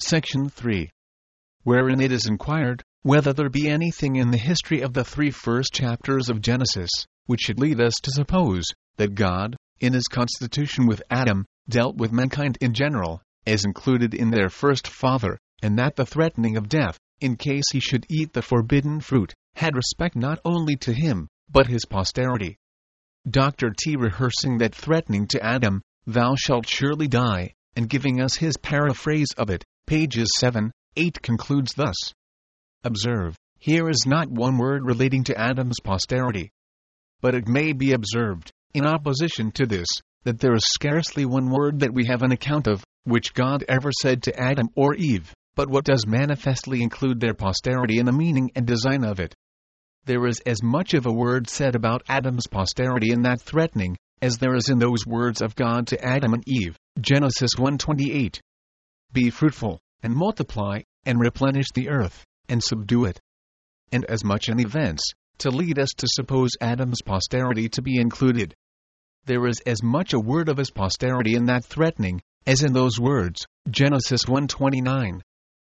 Section 3. Wherein it is inquired, whether there be anything in the history of the 3 first chapters of Genesis, which should lead us to suppose, that God, in his constitution with Adam, dealt with mankind in general, as included in their first father, and that the threatening of death, in case he should eat the forbidden fruit, had respect not only to him, but his posterity. Dr. T. rehearsing that threatening to Adam, "Thou shalt surely die," and giving us his paraphrase of it, pages 7, 8 concludes thus. Observe, here is not one word relating to Adam's posterity. But it may be observed, in opposition to this, that there is scarcely one word that we have an account of, which God ever said to Adam or Eve, but what does manifestly include their posterity in the meaning and design of it. There is as much of a word said about Adam's posterity in that threatening, as there is in those words of God to Adam and Eve, Genesis 1:28. Be fruitful, and multiply, and replenish the earth, and subdue it. And as much in events, to lead us to suppose Adam's posterity to be included. There is as much a word of his posterity in that threatening, as in those words, Genesis 1:29.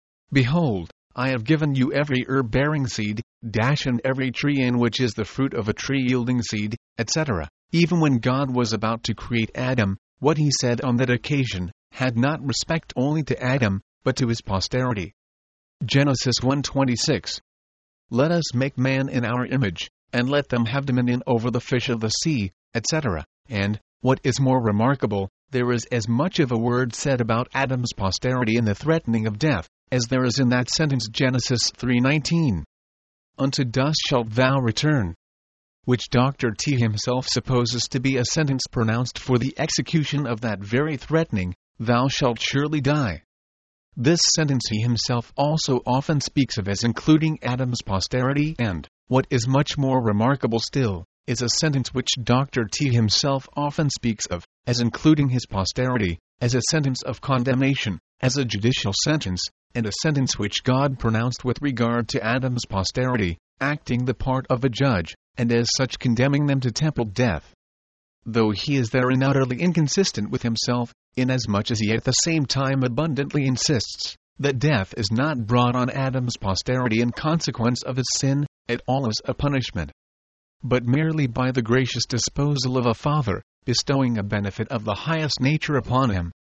Behold, I have given you every herb bearing seed, and every tree in which is the fruit of a tree yielding seed, etc. Even when God was about to create Adam, what he said on that occasion, had not respect only to Adam, but to his posterity. Genesis 1:26. Let us make man in our image, and let them have dominion over the fish of the sea, etc. And, what is more remarkable, there is as much of a word said about Adam's posterity in the threatening of death, as there is in that sentence Genesis 3:19. Unto dust shalt thou return. Which Dr. T. himself supposes to be a sentence pronounced for the execution of that very threatening, thou shalt surely die. This sentence he himself also often speaks of as including Adam's posterity and, what is much more remarkable still, is a sentence which Dr. T. himself often speaks of, as including his posterity, as a sentence of condemnation, as a judicial sentence, and a sentence which God pronounced with regard to Adam's posterity, acting the part of a judge, and as such condemning them to temporal death. Though he is therein utterly inconsistent with himself, inasmuch as he at the same time abundantly insists that death is not brought on Adam's posterity in consequence of his sin, at all as a punishment, but merely by the gracious disposal of a father, bestowing a benefit of the highest nature upon him.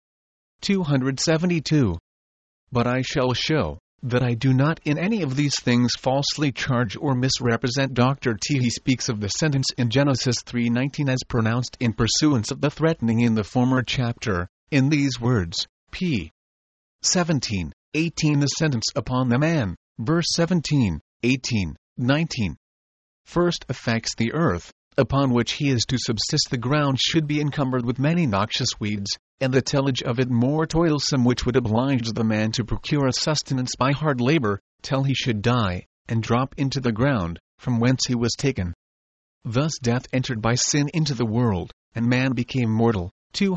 272. But I shall show that I do not in any of these things falsely charge or misrepresent Dr. T. He speaks of the sentence in Genesis 3:19 as pronounced in pursuance of the threatening in the former chapter, in these words, p. 17:18 the sentence upon the man, verse 17, 18, 19. First affects the earth, upon which he is to subsist. The ground should be encumbered with many noxious weeds, and the tillage of it more toilsome, which would oblige the man to procure a sustenance by hard labor, till he should die, and drop into the ground, from whence he was taken. Thus death entered by sin into the world, and man became mortal.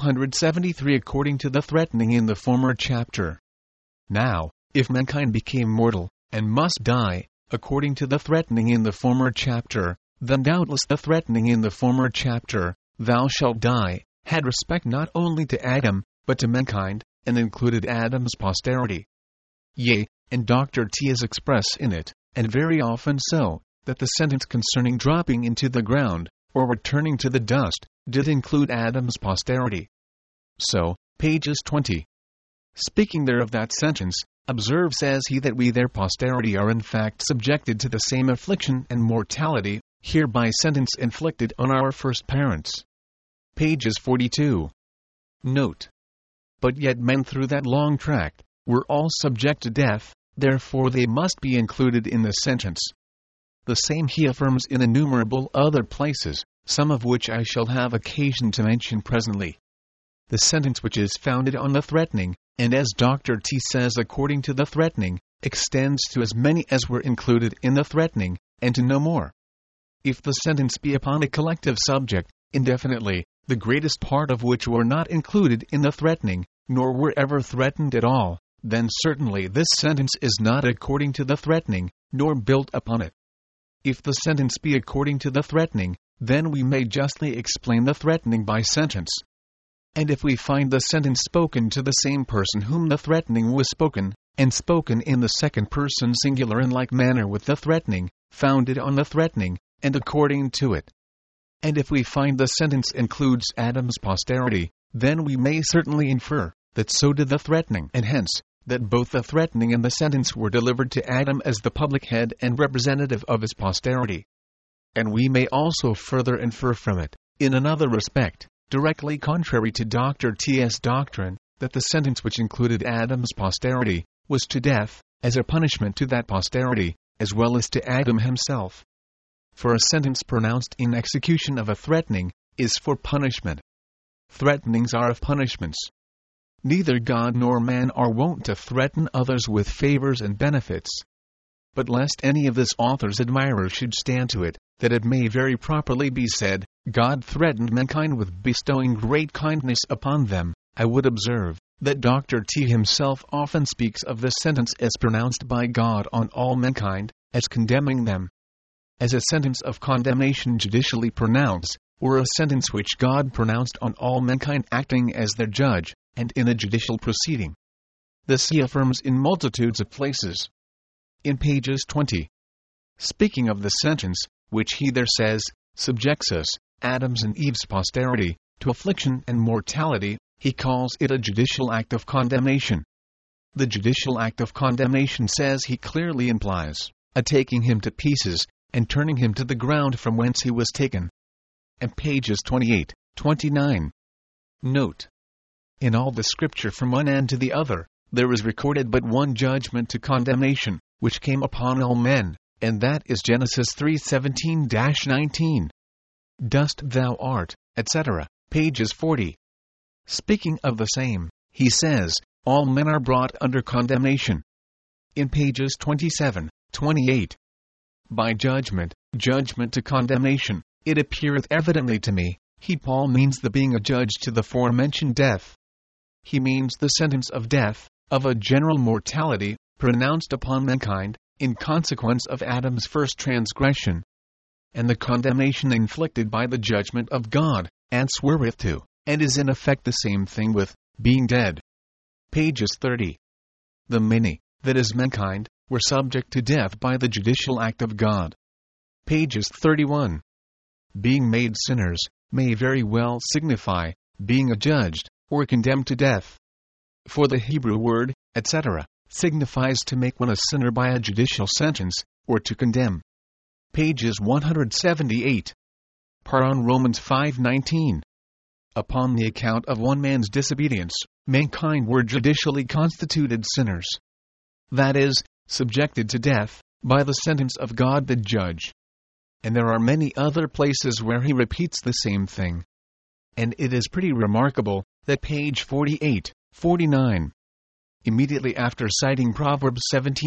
273 according to the threatening in the former chapter. Now, if mankind became mortal, and must die, according to the threatening in the former chapter, then doubtless the threatening in the former chapter, thou shalt die, had respect not only to Adam, but to mankind, and included Adam's posterity. Yea, and Dr. T. is express in it, and very often so, that the sentence concerning dropping into the ground, or returning to the dust, did include Adam's posterity. So, pages 20. Speaking there of that sentence, observe, says he, that we their posterity are in fact subjected to the same affliction and mortality, hereby sentence inflicted on our first parents. Pages 42. Note. But yet men through that long tract, were all subject to death, therefore they must be included in the sentence. The same he affirms in innumerable other places, some of which I shall have occasion to mention presently. The sentence which is founded on the threatening, and as Dr. T. says according to the threatening, extends to as many as were included in the threatening, and to no more. If the sentence be upon a collective subject, indefinitely, the greatest part of which were not included in the threatening, nor were ever threatened at all, then certainly this sentence is not according to the threatening, nor built upon it. If the sentence be according to the threatening, then we may justly explain the threatening by sentence. And if we find the sentence spoken to the same person whom the threatening was spoken, and spoken in the second person singular in like manner with the threatening, founded on the threatening, and according to it. And if we find the sentence includes Adam's posterity, then we may certainly infer that so did the threatening, and hence, that both the threatening and the sentence were delivered to Adam as the public head and representative of his posterity. And we may also further infer from it, in another respect, directly contrary to Dr. T.'s doctrine, that the sentence which included Adam's posterity was to death, as a punishment to that posterity, as well as to Adam himself. For a sentence pronounced in execution of a threatening is for punishment. Threatenings are of punishments. Neither God nor man are wont to threaten others with favors and benefits. But lest any of this author's admirers should stand to it, that it may very properly be said, God threatened mankind with bestowing great kindness upon them, I would observe that Dr. T himself often speaks of this sentence as pronounced by God on all mankind, as condemning them. As a sentence of condemnation judicially pronounced, or a sentence which God pronounced on all mankind acting as their judge, and in a judicial proceeding. This he affirms in multitudes of places. In pages 20. Speaking of the sentence, which he there says, subjects us, Adam's and Eve's posterity, to affliction and mortality, he calls it a judicial act of condemnation. The judicial act of condemnation, says he, clearly implies a taking him to pieces, and turning him to the ground from whence he was taken. And pages 28, 29. Note: in all the scripture from one end to the other, there is recorded but one judgment to condemnation, which came upon all men, and that is Genesis 3:17-19. Dust thou art, etc., pages 40. Speaking of the same, he says, all men are brought under condemnation. In pages 27, 28. By judgment, judgment to condemnation, it appeareth evidently to me, he Paul means the being a judge to the forementioned death. He means the sentence of death, of a general mortality, pronounced upon mankind, in consequence of Adam's first transgression, and the condemnation inflicted by the judgment of God, answereth to, and is in effect the same thing with, being dead. Pages 30. The many, that is mankind, were subject to death by the judicial act of God. Pages 31. Being made sinners, may very well signify, being adjudged, or condemned to death. For the Hebrew word, etc., signifies to make one a sinner by a judicial sentence, or to condemn. Pages 178. Par on Romans 5:19. Upon the account of one man's disobedience, mankind were judicially constituted sinners. That is, subjected to death, by the sentence of God the judge. And there are many other places where he repeats the same thing. And it is pretty remarkable, that page 48, 49. Immediately after citing Proverbs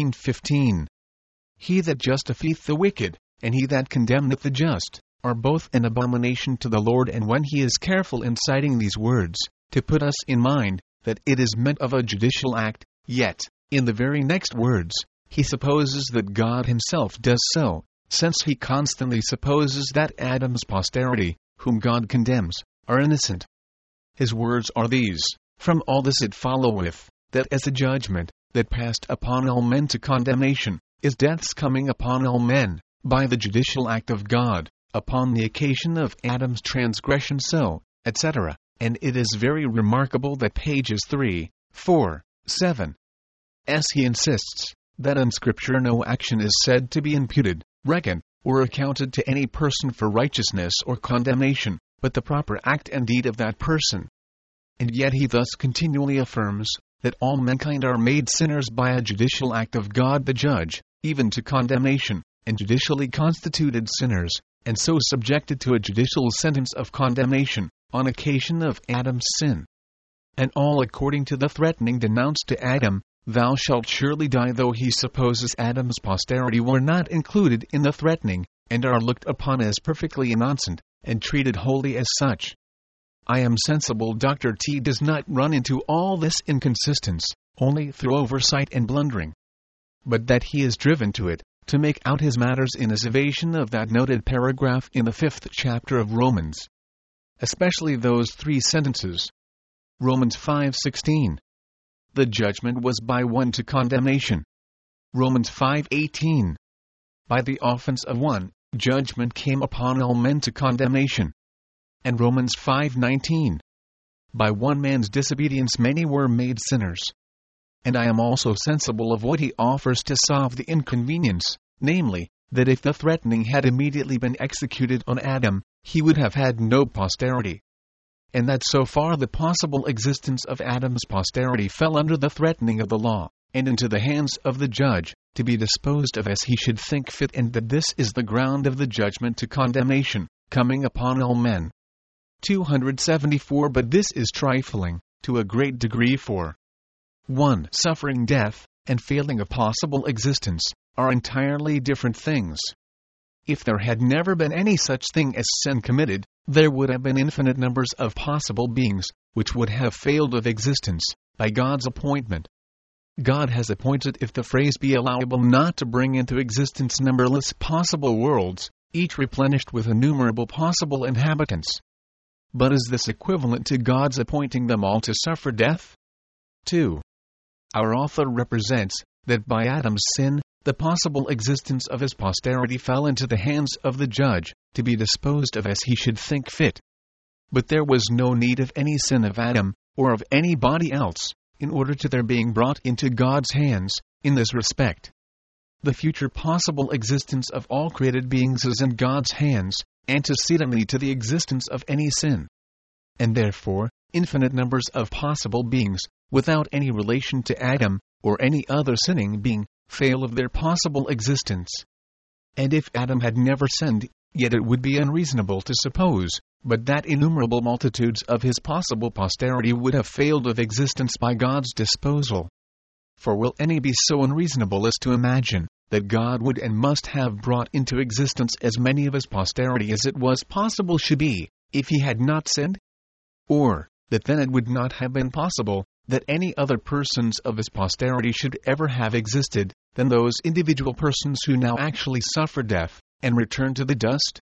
17:15. He that justifieth the wicked, and he that condemneth the just, are both an abomination to the Lord. And when he is careful in citing these words, to put us in mind, that it is meant of a judicial act, yet, in the very next words, he supposes that God himself does so, since he constantly supposes that Adam's posterity, whom God condemns, are innocent. His words are these: from all this it followeth, that as a judgment, that passed upon all men to condemnation, is death's coming upon all men, by the judicial act of God, upon the occasion of Adam's transgression, so, etc. And it is very remarkable that pages 3, 4, 7. As he insists, that in Scripture no action is said to be imputed, reckoned, or accounted to any person for righteousness or condemnation, but the proper act and deed of that person. And yet he thus continually affirms, that all mankind are made sinners by a judicial act of God the judge, even to condemnation, and judicially constituted sinners, and so subjected to a judicial sentence of condemnation, on occasion of Adam's sin. And all according to the threatening denounced to Adam, thou shalt surely die, though he supposes Adam's posterity were not included in the threatening, and are looked upon as perfectly innocent, and treated wholly as such. I am sensible Dr. T does not run into all this inconsistence, only through oversight and blundering, but that he is driven to it, to make out his matters in his evasion of that noted paragraph in the 5th chapter of Romans. Especially those 3 sentences. Romans 5:16. the judgment was by one to condemnation. Romans 5:18. By the offense of one, judgment came upon all men to condemnation. And Romans 5:19. By one man's disobedience many were made sinners. And I am also sensible of what he offers to solve the inconvenience, namely, that if the threatening had immediately been executed on Adam, he would have had no posterity. And that so far the possible existence of Adam's posterity fell under the threatening of the law, and into the hands of the judge, to be disposed of as he should think fit, and that this is the ground of the judgment to condemnation, coming upon all men. 274. But this is trifling, to a great degree, for 1. Suffering death, and failing of possible existence, are entirely different things. If there had never been any such thing as sin committed, there would have been infinite numbers of possible beings, which would have failed of existence, by God's appointment. God has appointed, if the phrase be allowable, not to bring into existence numberless possible worlds, each replenished with innumerable possible inhabitants. But is this equivalent to God's appointing them all to suffer death? 2. Our author represents that by Adam's sin, the possible existence of his posterity fell into the hands of the judge, to be disposed of as he should think fit. But there was no need of any sin of Adam, or of anybody else, in order to their being brought into God's hands, in this respect. The future possible existence of all created beings is in God's hands, antecedently to the existence of any sin. And therefore, infinite numbers of possible beings, without any relation to Adam, or any other sinning being, fail of their possible existence. And if Adam had never sinned, yet it would be unreasonable to suppose, but that innumerable multitudes of his possible posterity would have failed of existence by God's disposal. For will any be so unreasonable as to imagine that God would and must have brought into existence as many of his posterity as it was possible should be, if he had not sinned? Or, that then it would not have been possible that any other persons of his posterity should ever have existed, than those individual persons who now actually suffer death, and return to the dust?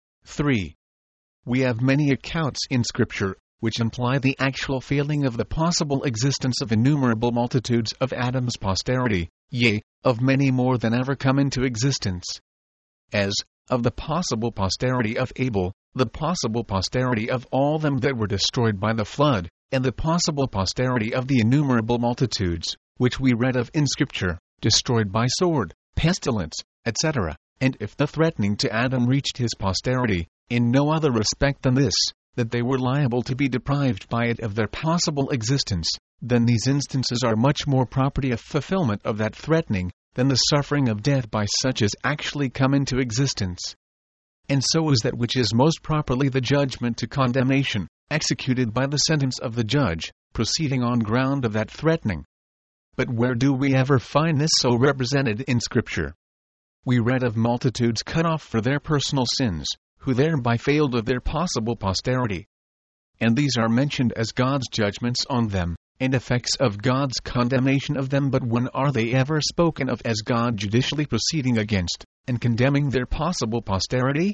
3. We have many accounts in Scripture, which imply the actual failing of the possible existence of innumerable multitudes of Adam's posterity, yea, of many more than ever come into existence. As, of the possible posterity of Abel, the possible posterity of all them that were destroyed by the flood, and the possible posterity of the innumerable multitudes, which we read of in Scripture, destroyed by sword, pestilence, etc. And if the threatening to Adam reached his posterity, in no other respect than this, that they were liable to be deprived by it of their possible existence, then these instances are much more property of fulfillment of that threatening, than the suffering of death by such as actually come into existence. And so is that which is most properly the judgment to condemnation, executed by the sentence of the judge, proceeding on ground of that threatening. But where do we ever find this so represented in Scripture? We read of multitudes cut off for their personal sins, who thereby failed of their possible posterity. And these are mentioned as God's judgments on them, and effects of God's condemnation of them, but when are they ever spoken of as God judicially proceeding against, and condemning their possible posterity?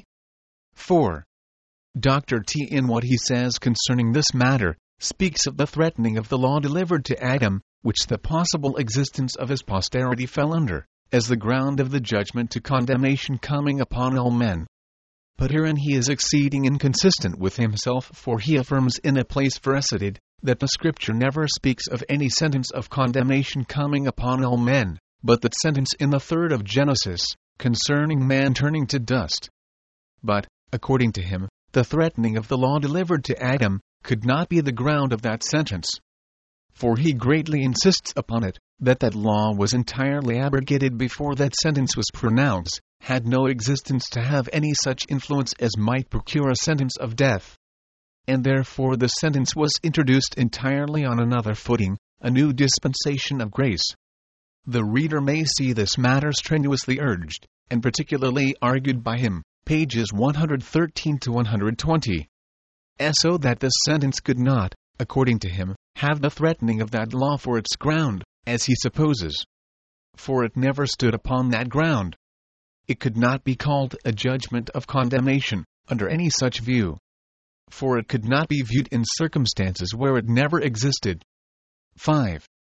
4. Dr. T, in what he says concerning this matter, speaks of the threatening of the law delivered to Adam, which the possible existence of his posterity fell under, as the ground of the judgment to condemnation coming upon all men. But herein he is exceeding inconsistent with himself, for he affirms in a place verseted, that the Scripture never speaks of any sentence of condemnation coming upon all men, but that sentence in the 3rd of Genesis, concerning man turning to dust. But, according to him, the threatening of the law delivered to Adam could not be the ground of that sentence. For he greatly insists upon it, that law was entirely abrogated before that sentence was pronounced, had no existence to have any such influence as might procure a sentence of death. And therefore the sentence was introduced entirely on another footing, a new dispensation of grace. The reader may see this matter strenuously urged, and particularly argued by him, pages 113 to 120. So that this sentence could not, according to him, have the threatening of that law for its ground, as he supposes. For it never stood upon that ground. It could not be called a judgment of condemnation, under any such view. For it could not be viewed in circumstances where it never existed. 5.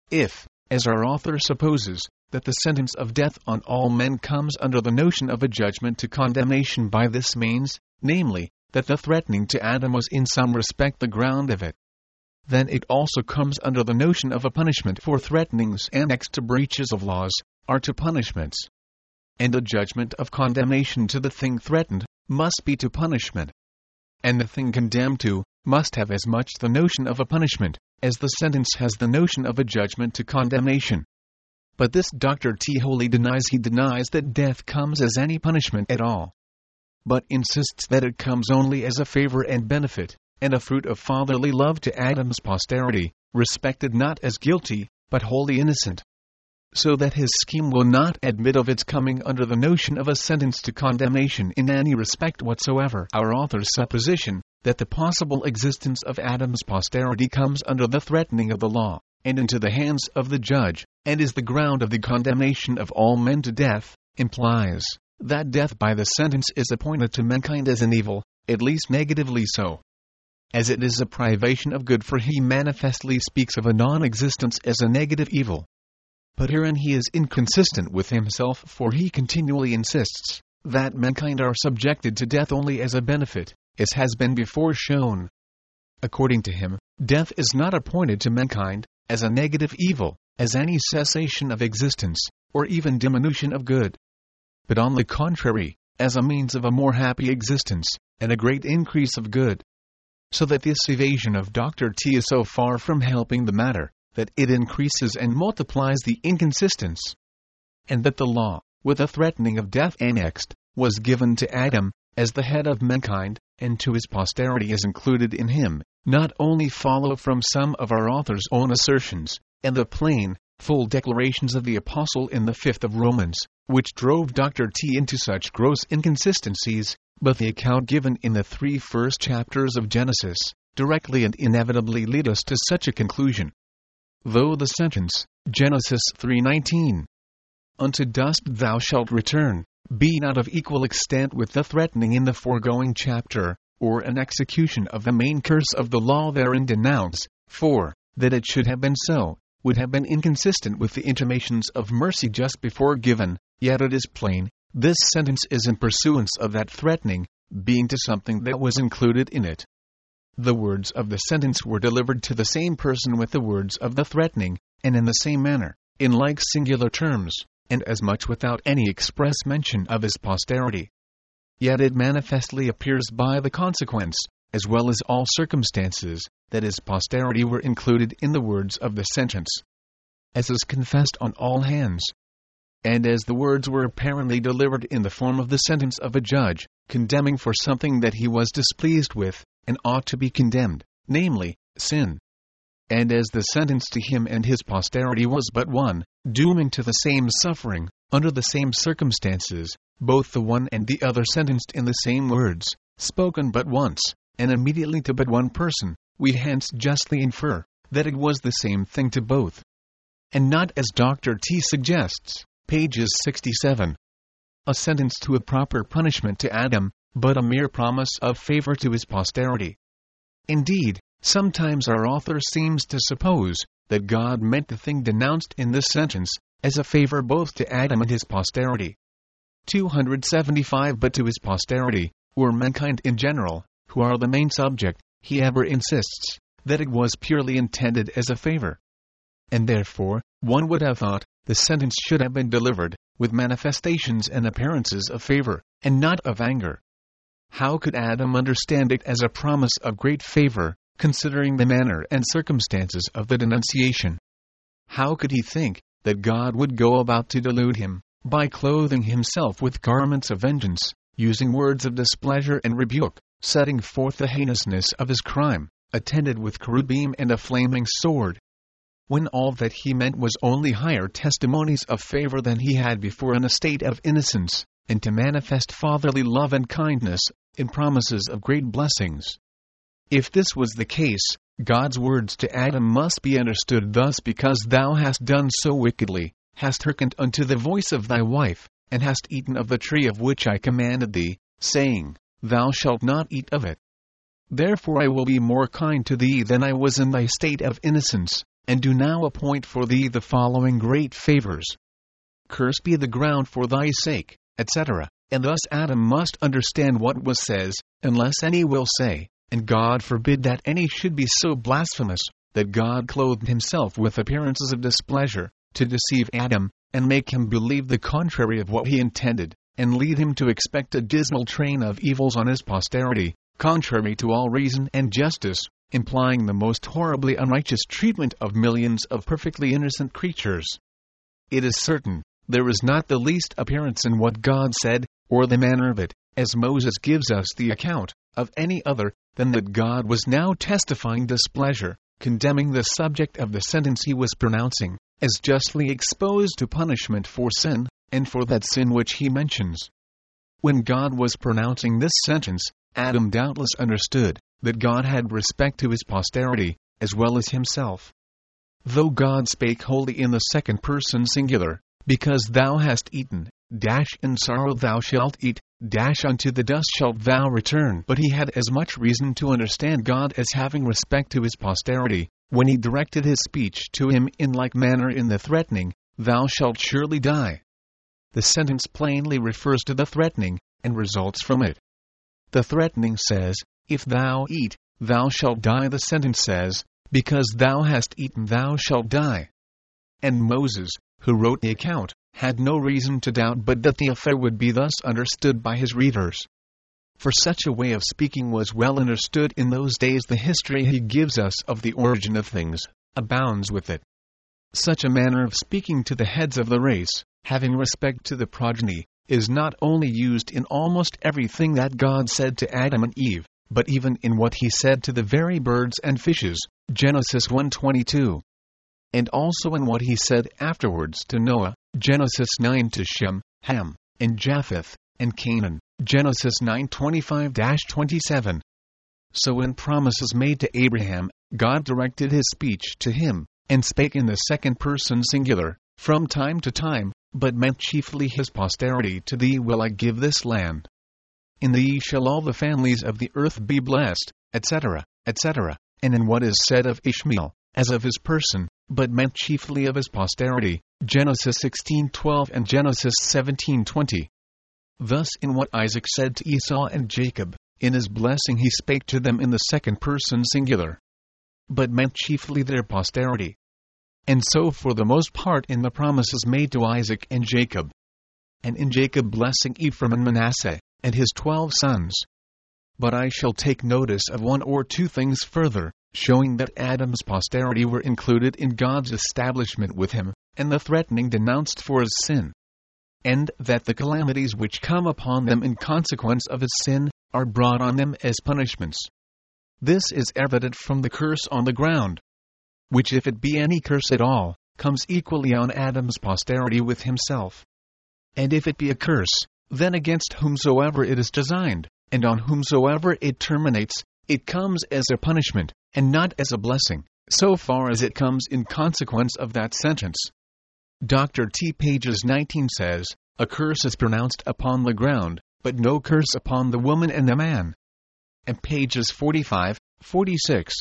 If, as our author supposes, that the sentence of death on all men comes under the notion of a judgment to condemnation by this means, namely, that the threatening to Adam was in some respect the ground of it, then it also comes under the notion of a punishment for threatenings annexed to breaches of laws, or to punishments. And a judgment of condemnation to the thing threatened must be to punishment. And the thing condemned to must have as much the notion of a punishment as the sentence has the notion of a judgment to condemnation. But this Dr. T wholly denies. He denies that death comes as any punishment at all, but insists that it comes only as a favor and benefit, and a fruit of fatherly love to Adam's posterity, respected not as guilty, but wholly innocent. So that his scheme will not admit of its coming under the notion of a sentence to condemnation in any respect whatsoever. Our author's supposition that the possible existence of Adam's posterity comes under the threatening of the law, and into the hands of the judge, and is the ground of the condemnation of all men to death, implies that death by the sentence is appointed to mankind as an evil, at least negatively so, as it is a privation of good, for he manifestly speaks of a non-existence as a negative evil. But herein he is inconsistent with himself, for he continually insists that mankind are subjected to death only as a benefit, as has been before shown. According to him, death is not appointed to mankind as a negative evil, as any cessation of existence, or even diminution of good, but on the contrary, as a means of a more happy existence, and a great increase of good. So that this evasion of Dr. T is so far from helping the matter, that it increases and multiplies the inconsistence. And that the law, with a threatening of death annexed, was given to Adam, as the head of mankind, and to his posterity as included in him, not only follow from some of our author's own assertions, and the plain, full declarations of the Apostle in the 5th of Romans, which drove Dr. T into such gross inconsistencies, but the account given in the 3 first chapters of Genesis, directly and inevitably lead us to such a conclusion. Though the sentence, Genesis 3:19, "Unto dust thou shalt return," be not of equal extent with the threatening in the foregoing chapter, or an execution of the main curse of the law therein denounced, for, that it should have been so, would have been inconsistent with the intimations of mercy just before given, yet it is plain, this sentence is in pursuance of that threatening, being to something that was included in it. The words of the sentence were delivered to the same person with the words of the threatening, and in the same manner, in like singular terms, and as much without any express mention of his posterity. Yet it manifestly appears by the consequence, as well as all circumstances, that his posterity were included in the words of the sentence, as is confessed on all hands. And as the words were apparently delivered in the form of the sentence of a judge, condemning for something that he was displeased with, and ought to be condemned, namely, sin. And as the sentence to him and his posterity was but one, dooming to the same suffering, under the same circumstances, both the one and the other sentenced in the same words, spoken but once, and immediately to but one person, we hence justly infer that it was the same thing to both. And not as Dr. T suggests, pages 67, a sentence to a proper punishment to Adam, but a mere promise of favor to his posterity. Indeed, sometimes our author seems to suppose that God meant the thing denounced in this sentence as a favor both to Adam and his posterity. 275 But to his posterity, or mankind in general, who are the main subject, he ever insists that it was purely intended as a favor. And therefore, one would have thought, the sentence should have been delivered with manifestations and appearances of favor, and not of anger. How could Adam understand it as a promise of great favor, considering the manner and circumstances of the denunciation? How could he think that God would go about to delude him, by clothing himself with garments of vengeance, using words of displeasure and rebuke, setting forth the heinousness of his crime, attended with cherubim and a flaming sword, when all that he meant was only higher testimonies of favor than he had before in a state of innocence, and to manifest fatherly love and kindness, in promises of great blessings? If this was the case, God's words to Adam must be understood thus: because thou hast done so wickedly, hast hearkened unto the voice of thy wife, and hast eaten of the tree of which I commanded thee, saying, Thou shalt not eat of it. Therefore I will be more kind to thee than I was in thy state of innocence, and do now appoint for thee the following great favors. Cursed be the ground for thy sake, etc. And thus Adam must understand what was says, unless any will say, and God forbid that any should be so blasphemous, that God clothed himself with appearances of displeasure, to deceive Adam, and make him believe the contrary of what he intended, and lead him to expect a dismal train of evils on his posterity, contrary to all reason and justice, implying the most horribly unrighteous treatment of millions of perfectly innocent creatures. It is certain, there is not the least appearance in what God said, or the manner of it, as Moses gives us the account, of any other, than that God was now testifying displeasure, condemning the subject of the sentence he was pronouncing, as justly exposed to punishment for sin, and for that sin which he mentions. When God was pronouncing this sentence, Adam doubtless understood that God had respect to his posterity, as well as himself. Though God spake wholly in the second person singular, because thou hast eaten, in sorrow thou shalt eat, unto the dust shalt thou return. But he had as much reason to understand God as having respect to his posterity, when he directed his speech to him in like manner in the threatening, thou shalt surely die. The sentence plainly refers to the threatening, and results from it. The threatening says, if thou eat, thou shalt die. The sentence says, because thou hast eaten thou shalt die. And Moses, who wrote the account, had no reason to doubt but that the affair would be thus understood by his readers. For such a way of speaking was well understood in those days. The history he gives us of the origin of things abounds with it. Such a manner of speaking to the heads of the race, having respect to the progeny, is not only used in almost everything that God said to Adam and Eve, but even in what he said to the very birds and fishes, Genesis 1:22. And also in what he said afterwards to Noah, Genesis 9, to Shem, Ham, and Japheth, and Canaan, Genesis 9:25-27. So in promises made to Abraham, God directed his speech to him, and spake in the second person singular, from time to time, but meant chiefly his posterity. To thee will I give this land. In thee shall all the families of the earth be blessed, etc., etc. And in what is said of Ishmael, as of his person, but meant chiefly of his posterity, Genesis 16:12 and Genesis 17:20. Thus in what Isaac said to Esau and Jacob, in his blessing he spake to them in the second person singular, but meant chiefly their posterity. And so for the most part in the promises made to Isaac and Jacob. And in Jacob blessing Ephraim and Manasseh, and his 12 sons. But I shall take notice of one or two things further, showing that Adam's posterity were included in God's establishment with him, and the threatening denounced for his sin. And that the calamities which come upon them in consequence of his sin, are brought on them as punishments. This is evident from the curse on the ground, which if it be any curse at all, comes equally on Adam's posterity with himself. And if it be a curse, then against whomsoever it is designed, and on whomsoever it terminates, it comes as a punishment, and not as a blessing, so far as it comes in consequence of that sentence. Dr. T. pages 19 says, a curse is pronounced upon the ground, but no curse upon the woman and the man. And pages 45, 46.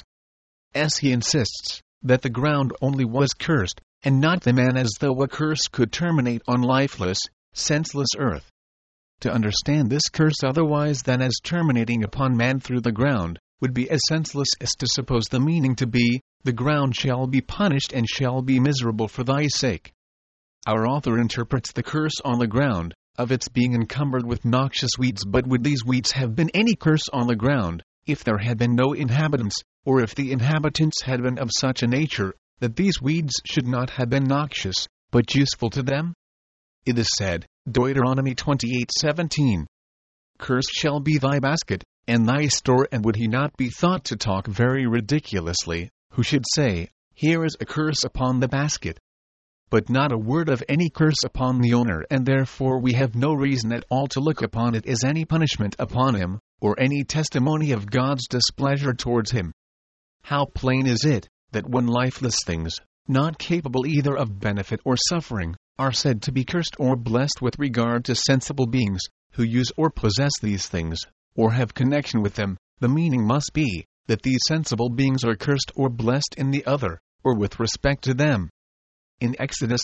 He insists that the ground only was cursed, and not the man, as though a curse could terminate on lifeless, senseless earth. To understand this curse otherwise than as terminating upon man through the ground, would be as senseless as to suppose the meaning to be, the ground shall be punished and shall be miserable for thy sake. Our author interprets the curse on the ground, of its being encumbered with noxious weeds. But would these weeds have been any curse on the ground, if there had been no inhabitants, or if the inhabitants had been of such a nature, that these weeds should not have been noxious, but useful to them? It is said, Deuteronomy 28:17, cursed shall be thy basket, and thy store. And would he not be thought to talk very ridiculously, who should say, here is a curse upon the basket, but not a word of any curse upon the owner, and therefore we have no reason at all to look upon it as any punishment upon him, or any testimony of God's displeasure towards him. How plain is it, that when lifeless things, not capable either of benefit or suffering, are said to be cursed or blessed with regard to sensible beings, who use or possess these things, or have connection with them, the meaning must be, that these sensible beings are cursed or blessed in the other, or with respect to them. In Exodus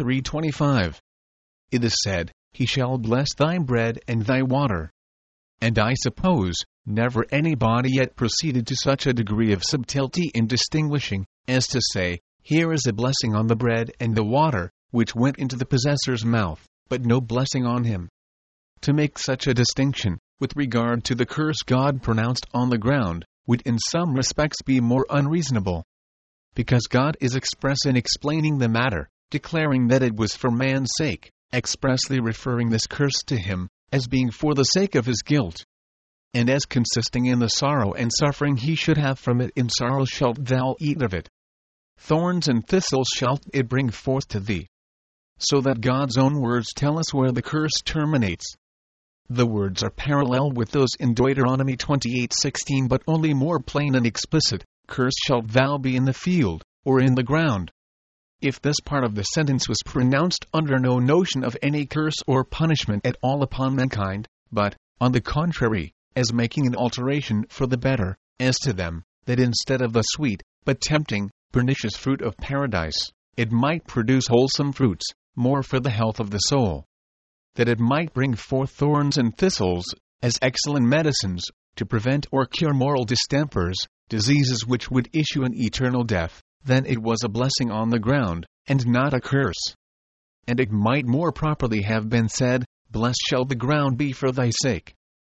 23:25, it is said, "He shall bless thy bread and thy water." And I suppose, never anybody yet proceeded to such a degree of subtlety in distinguishing, as to say, here is a blessing on the bread and the water, which went into the possessor's mouth, but no blessing on him. To make such a distinction, with regard to the curse God pronounced on the ground, would in some respects be more unreasonable. Because God is express in explaining the matter, declaring that it was for man's sake, expressly referring this curse to him, as being for the sake of his guilt, and as consisting in the sorrow and suffering he should have from it. In sorrow shalt thou eat of it. Thorns and thistles shalt it bring forth to thee. So that God's own words tell us where the curse terminates. The words are parallel with those in Deuteronomy 28:16, but only more plain and explicit. Cursed shalt thou be in the field, or in the ground. If this part of the sentence was pronounced under no notion of any curse or punishment at all upon mankind, but, on the contrary, as making an alteration for the better, as to them, that instead of the sweet, but tempting, pernicious fruit of paradise, it might produce wholesome fruits, more for the health of the soul. That it might bring forth thorns and thistles, as excellent medicines, to prevent or cure moral distempers, diseases which would issue in eternal death, then it was a blessing on the ground, and not a curse. And it might more properly have been said, Blessed shall the ground be for thy sake.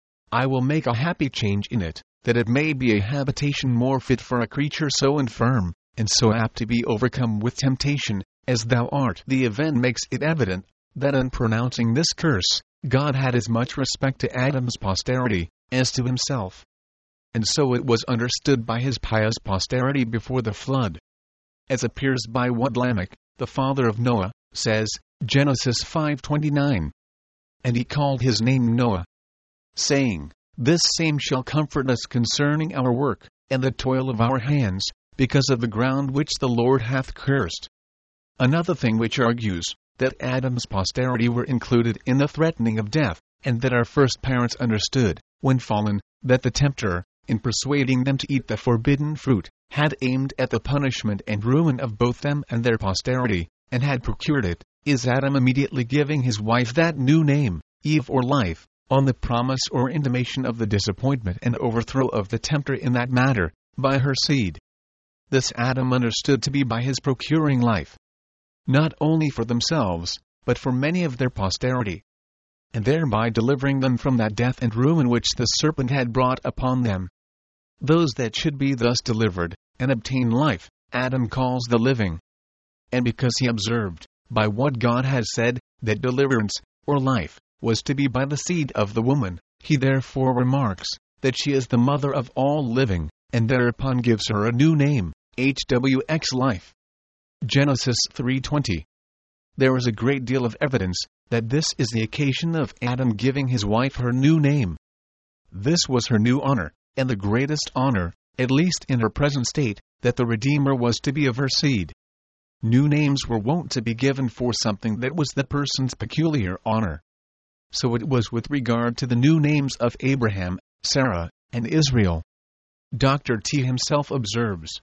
I will make a happy change in it, that it may be a habitation more fit for a creature so infirm, and so apt to be overcome with temptation, as thou art. The event makes it evident, that in pronouncing this curse, God had as much respect to Adam's posterity, as to himself. And so it was understood by his pious posterity before the flood. As appears by what Lamech, the father of Noah, says, Genesis 5:29. And he called his name Noah, saying, This same shall comfort us concerning our work, and the toil of our hands, because of the ground which the Lord hath cursed. Another thing which argues, that Adam's posterity were included in the threatening of death, and that our first parents understood, when fallen, that the tempter, in persuading them to eat the forbidden fruit, had aimed at the punishment and ruin of both them and their posterity, and had procured it, is Adam immediately giving his wife that new name, Eve or life, on the promise or intimation of the disappointment and overthrow of the tempter in that matter, by her seed. This Adam understood to be by his procuring life, not only for themselves, but for many of their posterity, and thereby delivering them from that death and ruin which the serpent had brought upon them. Those that should be thus delivered, and obtain life, Adam calls the living. And because he observed, by what God had said, that deliverance, or life, was to be by the seed of the woman, he therefore remarks, that she is the mother of all living, and thereupon gives her a new name, HWX life. Genesis 3:20. There is a great deal of evidence, that this is the occasion of Adam giving his wife her new name. This was her new honor, and the greatest honor, at least in her present state, that the Redeemer was to be of her seed. New names were wont to be given for something that was the person's peculiar honor. So it was with regard to the new names of Abraham, Sarah, and Israel. Dr. T himself observes,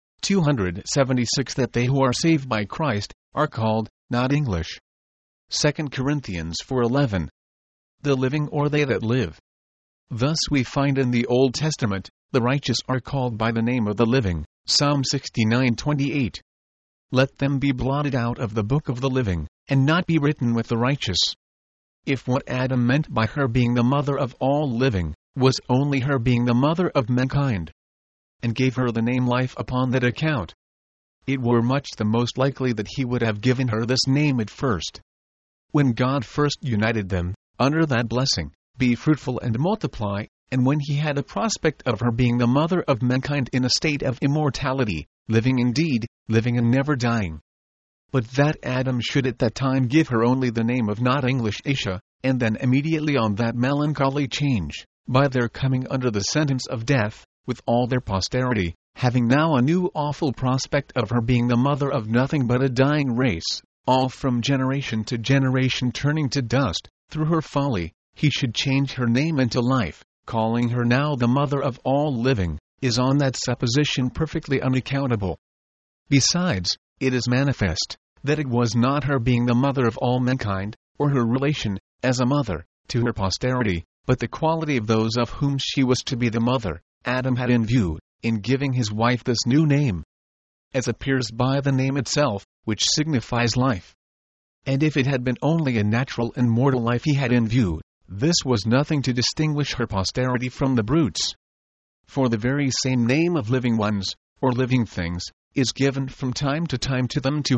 276, that they who are saved by Christ are called, not English. 2 Corinthians 4:11. The living or they that live. Thus we find in the Old Testament, the righteous are called by the name of the living, Psalm 69:28. Let them be blotted out of the book of the living, and not be written with the righteous. If what Adam meant by her being the mother of all living, was only her being the mother of mankind, and gave her the name life upon that account, it were much the most likely that he would have given her this name at first. When God first united them, under that blessing, be fruitful and multiply, and when he had a prospect of her being the mother of mankind in a state of immortality, living indeed, living and never dying. But that Adam should at that time give her only the name of not English Isha, and then immediately on that melancholy change, by their coming under the sentence of death, with all their posterity, having now a new awful prospect of her being the mother of nothing but a dying race, all from generation to generation turning to dust, through her folly, he should change her name into life, calling her now the mother of all living, is on that supposition perfectly unaccountable. Besides, it is manifest that it was not her being the mother of all mankind, or her relation, as a mother, to her posterity, but the quality of those of whom she was to be the mother, Adam had in view, in giving his wife this new name, as appears by the name itself, which signifies life. And if it had been only a natural and mortal life he had in view, this was nothing to distinguish her posterity from the brutes. For the very same name of living ones, or living things, is given from time to time to them.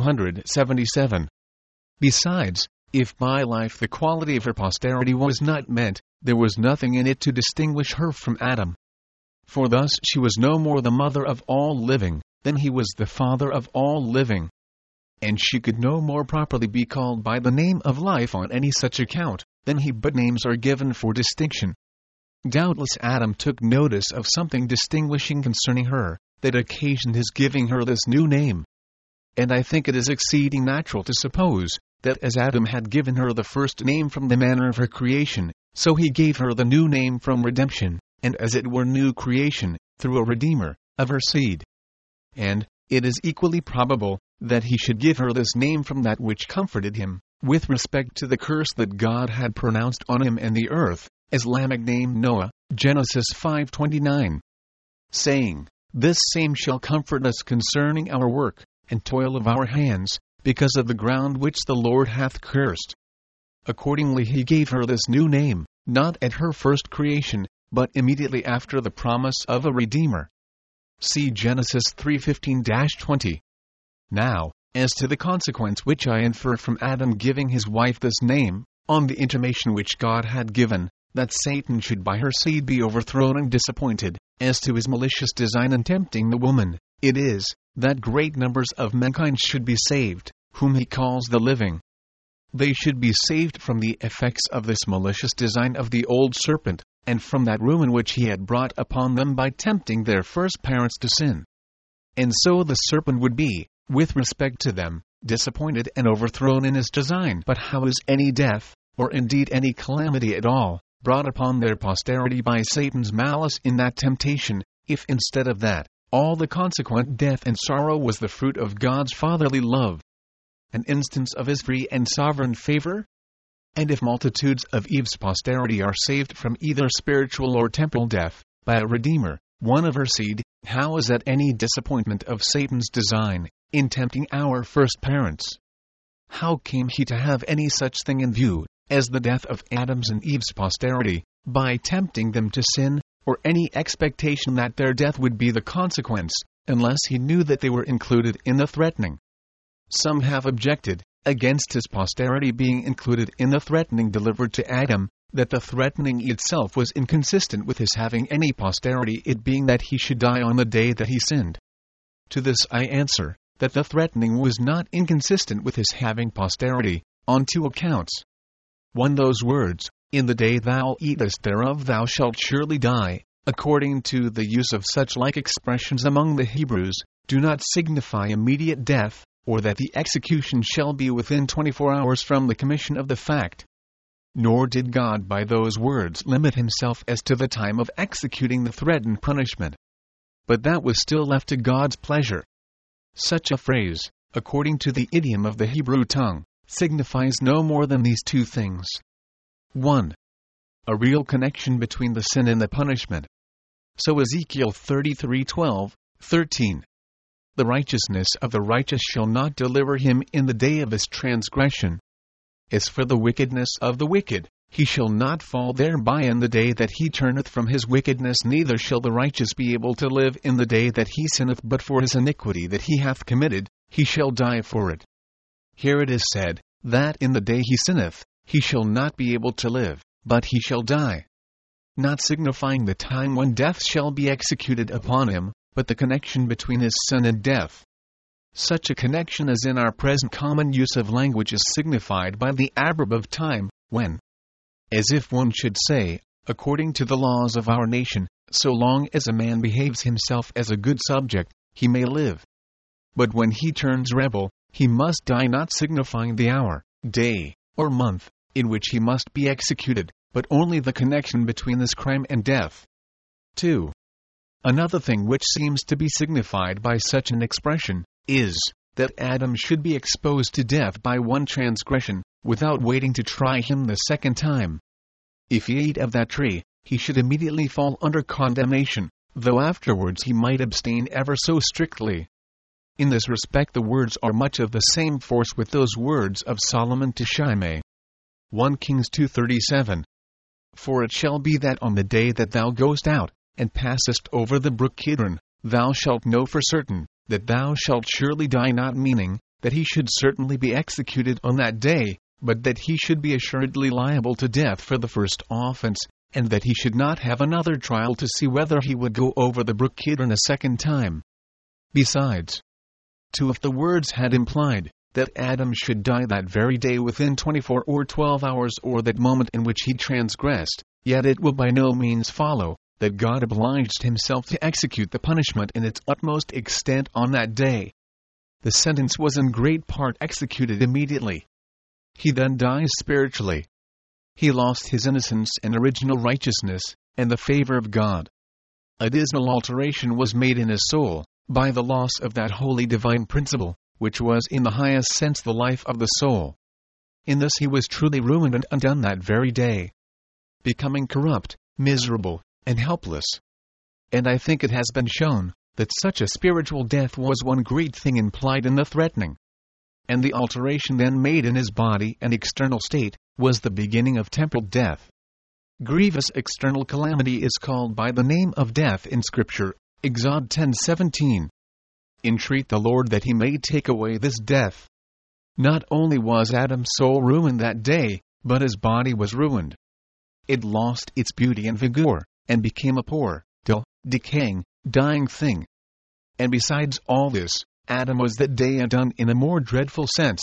277. Besides, if by life the quality of her posterity was not meant, there was nothing in it to distinguish her from Adam. For thus she was no more the mother of all living, than he was the father of all living. And she could no more properly be called by the name of life on any such account, than he, but names are given for distinction. Doubtless Adam took notice of something distinguishing concerning her, that occasioned his giving her this new name. And I think it is exceeding natural to suppose, that as Adam had given her the first name from the manner of her creation, so he gave her the new name from redemption, and as it were new creation, through a Redeemer, of her seed. And it is equally probable, that he should give her this name from that which comforted him, with respect to the curse that God had pronounced on him and the earth, as Lamech named Noah, Genesis 5:29. Saying, "This same shall comfort us concerning our work, and toil of our hands, because of the ground which the Lord hath cursed." Accordingly he gave her this new name, not at her first creation, but immediately after the promise of a Redeemer. See Genesis 3:15-20. Now, as to the consequence which I infer from Adam giving his wife this name, on the intimation which God had given, that Satan should by her seed be overthrown and disappointed, as to his malicious design in tempting the woman, it is, that great numbers of mankind should be saved, whom he calls the living. They should be saved from the effects of this malicious design of the old serpent, and from that ruin which he had brought upon them by tempting their first parents to sin. And so the serpent would be, with respect to them, disappointed and overthrown in his design. But how is any death, or indeed any calamity at all, brought upon their posterity by Satan's malice in that temptation, if instead of that, all the consequent death and sorrow was the fruit of God's fatherly love, an instance of his free and sovereign favor? And if multitudes of Eve's posterity are saved from either spiritual or temporal death, by a Redeemer, one of her seed, how is that any disappointment of Satan's design, in tempting our first parents? How came he to have any such thing in view, as the death of Adam's and Eve's posterity, by tempting them to sin, or any expectation that their death would be the consequence, unless he knew that they were included in the threatening? Some have objected, against his posterity being included in the threatening delivered to Adam, that the threatening itself was inconsistent with his having any posterity, it being that he should die on the day that he sinned. To this I answer, that the threatening was not inconsistent with his having posterity, on two accounts. One, those words, "In the day thou eatest thereof thou shalt surely die," according to the use of such like expressions among the Hebrews, do not signify immediate death, or that the execution shall be within 24 hours from the commission of the fact. Nor did God by those words limit himself as to the time of executing the threatened punishment. But that was still left to God's pleasure. Such a phrase, according to the idiom of the Hebrew tongue, signifies no more than these two things. 1. A real connection between the sin and the punishment. So Ezekiel 33:12-13. The righteousness of the righteous shall not deliver him in the day of his transgression. As for the wickedness of the wicked, he shall not fall thereby in the day that he turneth from his wickedness, neither shall the righteous be able to live in the day that he sinneth, but for his iniquity that he hath committed, he shall die for it. Here it is said, that in the day he sinneth, he shall not be able to live, but he shall die. Not signifying the time when death shall be executed upon him, but the connection between his sin and death. Such a connection as in our present common use of language is signified by the adverb of time, when. As if one should say, according to the laws of our nation, so long as a man behaves himself as a good subject, he may live. But when he turns rebel, he must die, not signifying the hour, day, or month, in which he must be executed, but only the connection between this crime and death. 2. Another thing which seems to be signified by such an expression, is that Adam should be exposed to death by one transgression, without waiting to try him the second time. If he ate of that tree, he should immediately fall under condemnation, though afterwards he might abstain ever so strictly. In this respect the words are much of the same force with those words of Solomon to Shimei. 1 Kings 2:37. For it shall be that on the day that thou goest out, and passest over the brook Kidron, thou shalt know for certain, that thou shalt surely die, not meaning, that he should certainly be executed on that day, but that he should be assuredly liable to death for the first offense, and that he should not have another trial to see whether he would go over the brook Kidron a second time. Besides, too, if the words had implied that Adam should die that very day within 24 or 12 hours or that moment in which he transgressed, yet it will by no means follow that God obliged himself to execute the punishment in its utmost extent on that day. The sentence was in great part executed immediately. He then dies spiritually. He lost his innocence and original righteousness, and the favor of God. A dismal alteration was made in his soul, by the loss of that holy divine principle, which was in the highest sense the life of the soul. In this he was truly ruined and undone that very day, becoming corrupt, miserable, and helpless. And I think it has been shown that such a spiritual death was one great thing implied in the threatening. And the alteration then made in his body and external state was the beginning of temporal death. Grievous external calamity is called by the name of death in Scripture, Exod 10:17. Entreat the Lord that he may take away this death. Not only was Adam's soul ruined that day, but his body was ruined. It lost its beauty and vigor, and became a poor, dull, decaying, dying thing. And besides all this, Adam was that day undone in a more dreadful sense.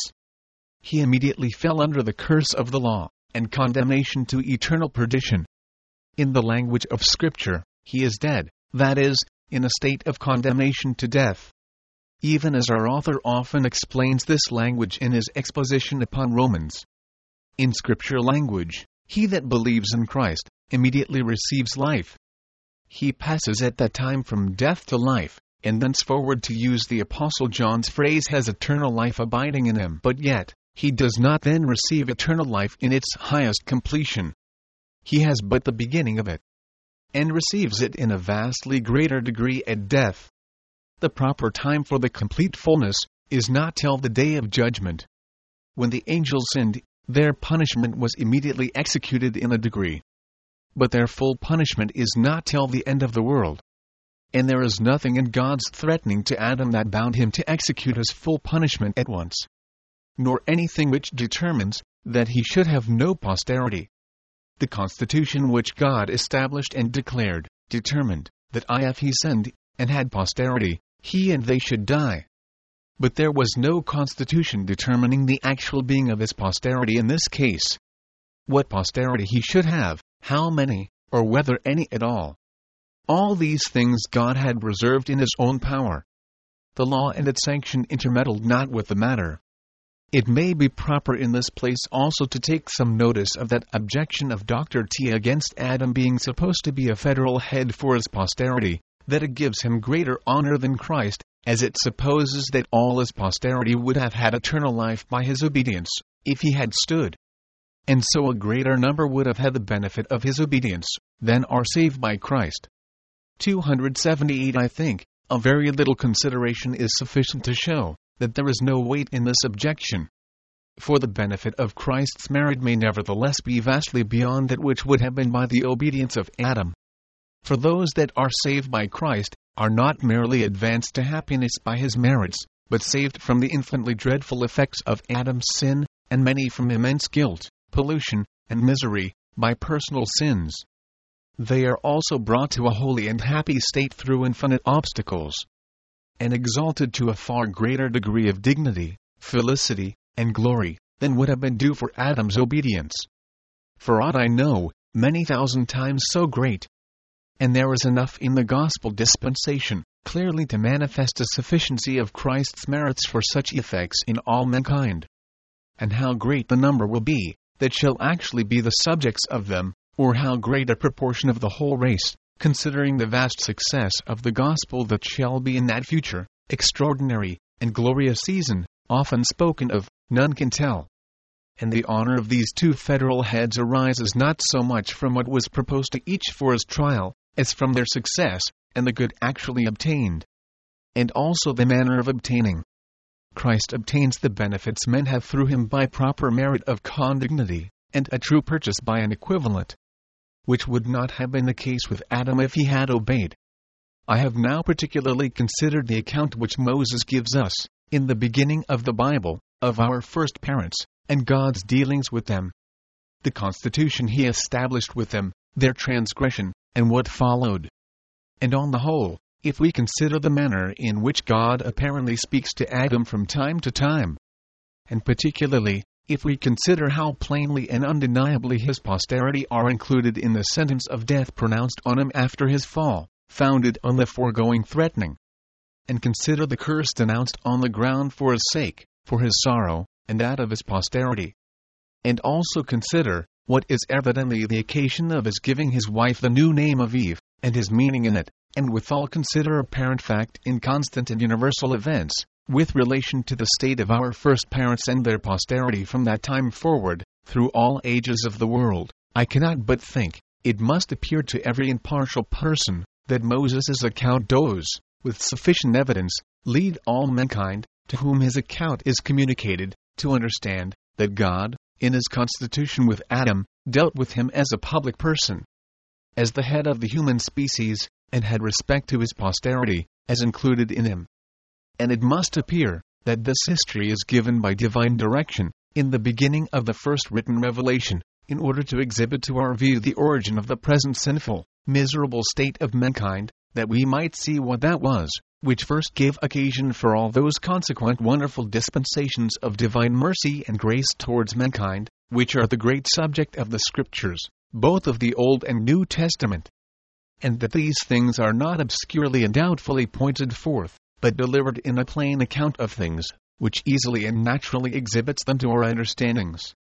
He immediately fell under the curse of the law, and condemnation to eternal perdition. In the language of Scripture, he is dead, that is, in a state of condemnation to death. Even as our author often explains this language in his exposition upon Romans. In Scripture language, he that believes in Christ immediately receives life. He passes at that time from death to life, and thenceforward, to use the Apostle John's phrase, has eternal life abiding in him. But yet, he does not then receive eternal life in its highest completion. He has but the beginning of it, and receives it in a vastly greater degree at death. The proper time for the complete fullness is not till the day of judgment. When the angels sinned, their punishment was immediately executed in a degree. But their full punishment is not till the end of the world. And there is nothing in God's threatening to Adam that bound him to execute his full punishment at once, nor anything which determines that he should have no posterity. The constitution which God established and declared, determined, that if he sinned, and had posterity, he and they should die. But there was no constitution determining the actual being of his posterity in this case. What posterity he should have, how many, or whether any at all. All these things God had reserved in his own power. The law and its sanction intermeddled not with the matter. It may be proper in this place also to take some notice of that objection of Dr. T against Adam being supposed to be a federal head for his posterity, that it gives him greater honor than Christ, as it supposes that all his posterity would have had eternal life by his obedience, if he had stood. And so a greater number would have had the benefit of his obedience, than are saved by Christ. 278. I think a very little consideration is sufficient to show that there is no weight in this objection. For the benefit of Christ's merit may nevertheless be vastly beyond that which would have been by the obedience of Adam. For those that are saved by Christ are not merely advanced to happiness by his merits, but saved from the infinitely dreadful effects of Adam's sin, and many from immense guilt, pollution, and misery, by personal sins. They are also brought to a holy and happy state through infinite obstacles, and exalted to a far greater degree of dignity, felicity, and glory, than would have been due for Adam's obedience. For aught I know, many thousand times so great. And there is enough in the gospel dispensation, clearly to manifest a sufficiency of Christ's merits for such effects in all mankind. And how great the number will be, that shall actually be the subjects of them, or how great a proportion of the whole race, considering the vast success of the gospel that shall be in that future, extraordinary, and glorious season, often spoken of, none can tell. And the honor of these two federal heads arises not so much from what was proposed to each for his trial, as from their success, and the good actually obtained. And also the manner of obtaining. Christ obtains the benefits men have through him by proper merit of condignity, and a true purchase by an equivalent, which would not have been the case with Adam if he had obeyed. I have now particularly considered the account which Moses gives us, in the beginning of the Bible, of our first parents, and God's dealings with them. The constitution he established with them, their transgression, and what followed. And on the whole, if we consider the manner in which God apparently speaks to Adam from time to time, and particularly, if we consider how plainly and undeniably his posterity are included in the sentence of death pronounced on him after his fall, founded on the foregoing threatening, and consider the curse denounced on the ground for his sake, for his sorrow, and that of his posterity, and also consider what is evidently the occasion of his giving his wife the new name of Eve, and his meaning in it, and withal consider apparent fact in constant and universal events, with relation to the state of our first parents and their posterity from that time forward, through all ages of the world, I cannot but think, it must appear to every impartial person, that Moses' account does, with sufficient evidence, lead all mankind, to whom his account is communicated, to understand, that God, in his constitution with Adam, dealt with him as a public person, as the head of the human species, and had respect to his posterity, as included in him. And it must appear, that this history is given by divine direction, in the beginning of the first written revelation, in order to exhibit to our view the origin of the present sinful, miserable state of mankind, that we might see what that was, which first gave occasion for all those consequent wonderful dispensations of divine mercy and grace towards mankind, which are the great subject of the Scriptures, both of the Old and New Testament. And that these things are not obscurely and doubtfully pointed forth, but delivered in a plain account of things, which easily and naturally exhibits them to our understandings,